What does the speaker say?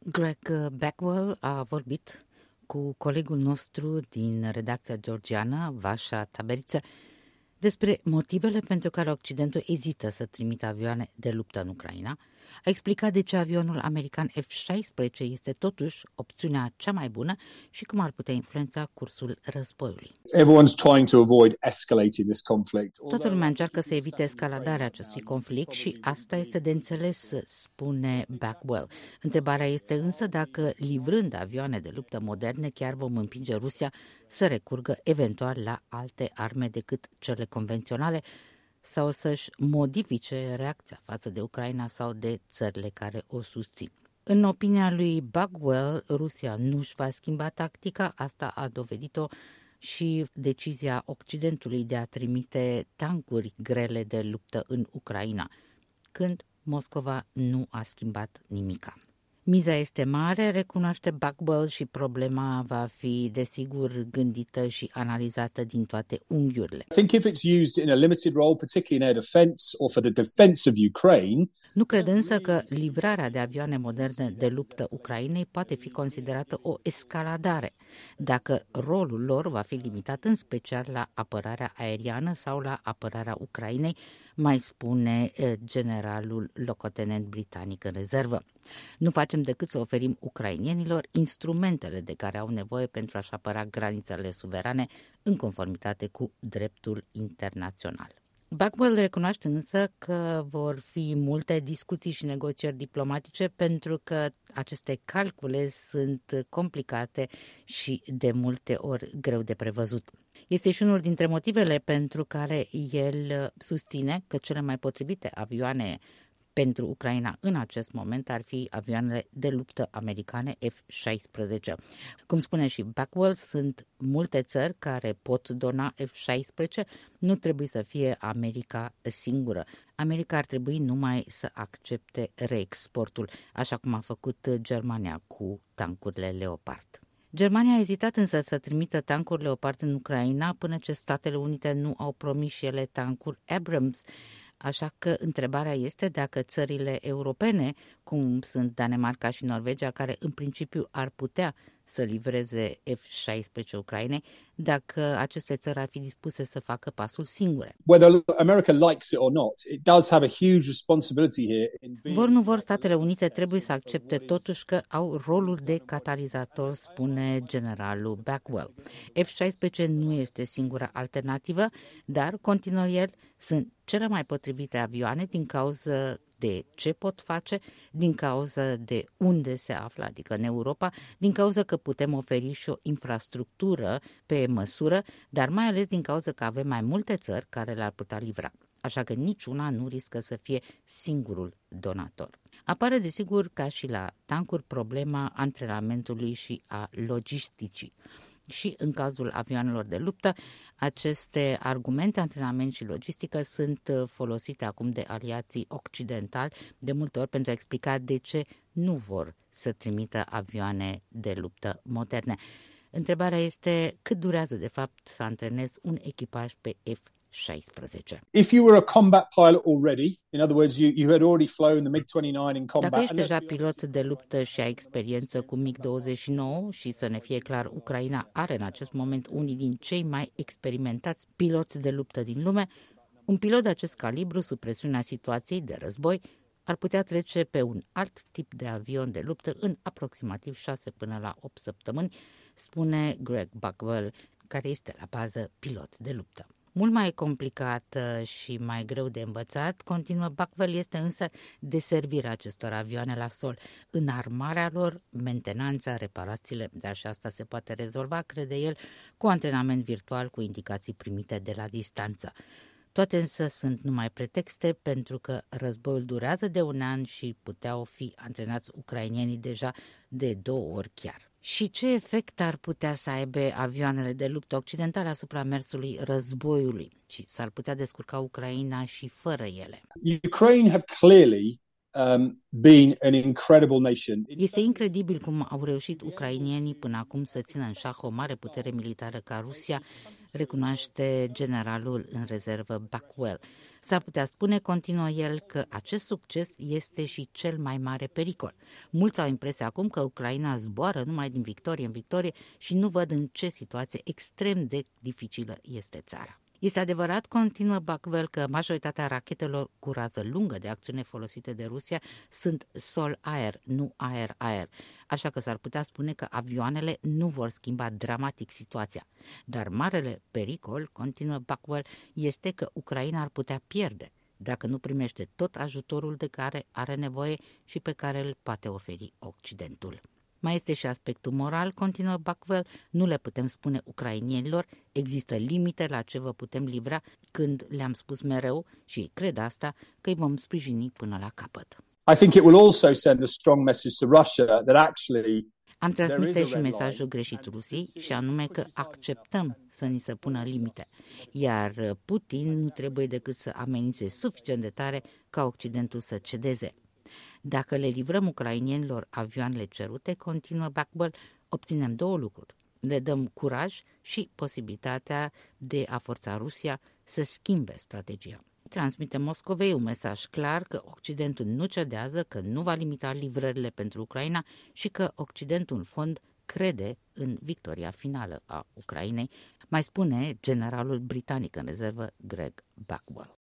Greg Bagwell a vorbit cu colegul nostru din redacția georgiană, Vașa Taberiță, despre motivele pentru care Occidentul ezită să trimită avioane de luptă în Ucraina. A explicat de ce avionul american F-16 este totuși opțiunea cea mai bună și cum ar putea influența cursul războiului. Everyone's trying to avoid escalating this conflict. Toată lumea încearcă să evite escaladarea acestui conflict și asta este de înțeles, spune Bagwell. Întrebarea este însă dacă, livrând avioane de luptă moderne, chiar vom împinge Rusia să recurgă eventual la alte arme decât cele convenționale sau să-și modifice reacția față de Ucraina sau de țările care o susțin. În opinia lui Bagwell, Rusia nu își va schimba tactica, asta a dovedit-o și decizia Occidentului de a trimite tancuri grele de luptă în Ucraina, când Moscova nu a schimbat nimica. Miza este mare, recunoaște Bagwell, și problema va fi, desigur, gândită și analizată din toate unghiurile. I think if it's used in a limited role, particularly in air defense or for the defense of Ukraine. Nu cred însă că livrarea de avioane moderne de luptă Ucrainei poate fi considerată o escaladare, dacă rolul lor va fi limitat în special la apărarea aeriană sau la apărarea Ucrainei, mai spune generalul locotenent britanic în rezervă. Nu facem decât să oferim ucrainienilor instrumentele de care au nevoie pentru a-și apăra granițele suverane în conformitate cu dreptul internațional. Bagwell recunoaște însă că vor fi multe discuții și negocieri diplomatice pentru că aceste calcule sunt complicate și de multe ori greu de prevăzut. Este și unul dintre motivele pentru care el susține că cele mai potrivite avioane pentru Ucraina în acest moment ar fi avioanele de luptă americane F-16. Cum spune și Bagwell, sunt multe țări care pot dona F-16, nu trebuie să fie America singură. America ar trebui numai să accepte reexportul, așa cum a făcut Germania cu tancurile Leopard. Germania a ezitat însă să trimită tancuri Leopard în Ucraina până ce Statele Unite nu au promis și ele tancuri Abrams. Așa că întrebarea este dacă țările europene, cum sunt Danemarca și Norvegia, care în principiu ar putea să livreze F-16 Ucrainei, dacă aceste țări ar fi dispuse să facă pasul singure. Whether America likes it or not, it does have a huge responsibility here in being... Vor nu vor, Statele Unite trebuie să accepte totuși că au rolul de catalizator, spune generalul Bagwell. F-16 nu este singura alternativă, dar, continuă el, sunt cele mai potrivite avioane din cauza de ce pot face, din cauza de unde se află, adică în Europa, din cauza că putem oferi și o infrastructură pe măsură, dar mai ales din cauza că avem mai multe țări care le-ar putea livra. Așa că niciuna nu riscă să fie singurul donator. Apare desigur ca și la tancuri problema antrenamentului și a logisticii. Și în cazul avioanelor de luptă, aceste argumente, antrenament și logistică, sunt folosite acum de aliații occidentali de multe ori pentru a explica de ce nu vor să trimită avioane de luptă moderne. Întrebarea este cât durează de fapt să antrenezi un echipaj pe F-16. If you were a combat pilot already, in other words, you had already flown the MiG-29 in combat. Dacă ești deja pilot de luptă și ai experiență cu MiG-29 și să ne fie clar, Ucraina are în acest moment unii din cei mai experimentați piloți de luptă din lume, un pilot de acest calibru, sub presiunea situației de război, ar putea trece pe un alt tip de avion de luptă în aproximativ 6 până la 8 săptămâni, spune Greg Bagwell, care este la bază pilot de luptă. Mult mai complicat și mai greu de învățat, continuă Bagwell, este însă deservirea acestor avioane la sol, înarmarea lor, mentenanța, reparațiile, dar și asta se poate rezolva, crede el, cu antrenament virtual, cu indicații primite de la distanță. Toate însă sunt numai pretexte pentru că războiul durează de un an și puteau fi antrenați ucrainienii deja de 2 ori chiar. Și ce efect ar putea să aibă avioanele de luptă occidentale asupra mersului războiului? Și s-ar putea descurca Ucraina și fără ele. Ukraine have clearly been an incredible nation. Este incredibil cum au reușit ucrainienii până acum să țină în șah o mare putere militară ca Rusia, recunoaște generalul în rezervă Buckwell. S-ar putea spune, continuă el, că acest succes este și cel mai mare pericol. Mulți au impresia acum că Ucraina zboară numai din victorie în victorie și nu văd în ce situație extrem de dificilă este țara. Este adevărat, continuă Buckwell, că majoritatea rachetelor cu rază lungă de acțiune folosite de Rusia sunt sol-aer, nu aer-aer, așa că s-ar putea spune că avioanele nu vor schimba dramatic situația. Dar marele pericol, continuă Buckwell, este că Ucraina ar putea pierde dacă nu primește tot ajutorul de care are nevoie și pe care îl poate oferi Occidentul. Mai este și aspectul moral, continuă Buckwell, nu le putem spune ucrainienilor, există limite la ce vă putem livra, când le-am spus mereu, și ei cred asta, că îi vom sprijini până la capăt. I think it will also send a strong message to Russia that actually am transmite și mesajul greșit Rusiei, și anume că acceptăm să ni se pună limite, iar Putin nu trebuie decât să amenințe suficient de tare ca Occidentul să cedeze. Dacă le livrăm ucrainienilor avioanele cerute, continuă Buckwell, obținem două lucruri. Le dăm curaj și posibilitatea de a forța Rusia să schimbe strategia. Transmite Moscovei un mesaj clar că Occidentul nu cedează, că nu va limita livrările pentru Ucraina și că Occidentul, în fond, crede în victoria finală a Ucrainei, mai spune generalul britanic în rezervă Greg Buckwell.